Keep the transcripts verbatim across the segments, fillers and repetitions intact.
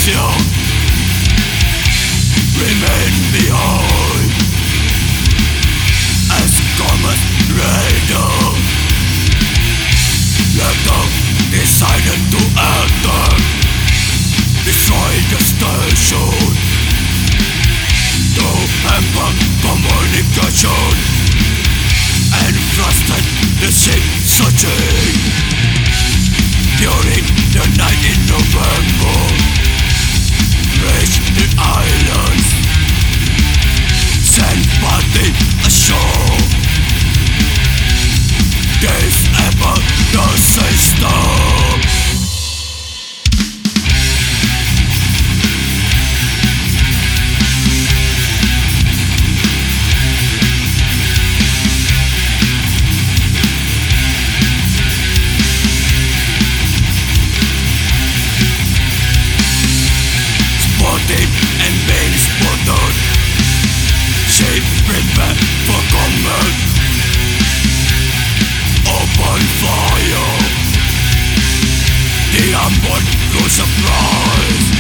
young remain behind as common radar. Let them decided to enter, destroy the station, to hamper communication and frustrate the ship searching. During the night in November, reach the islands, send party ashore. Disable the system. Spotted and being spotted, shape prepare for combat. Open fire, the unborn go surprise.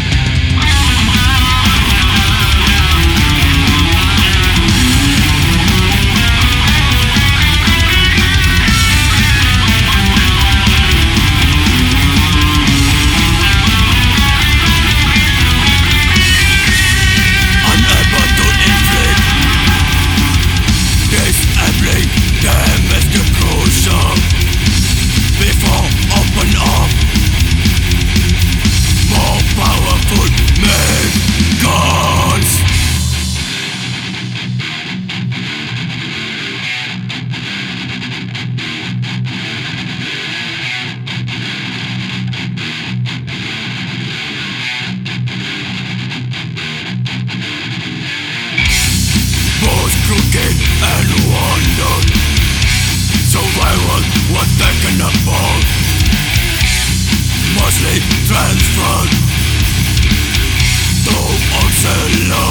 Unable to inflict, disabling damage to cruiser before open up. More powerful men guns. Both crooked and wondered, survival was taken apart, mostly transferred to Ocelot.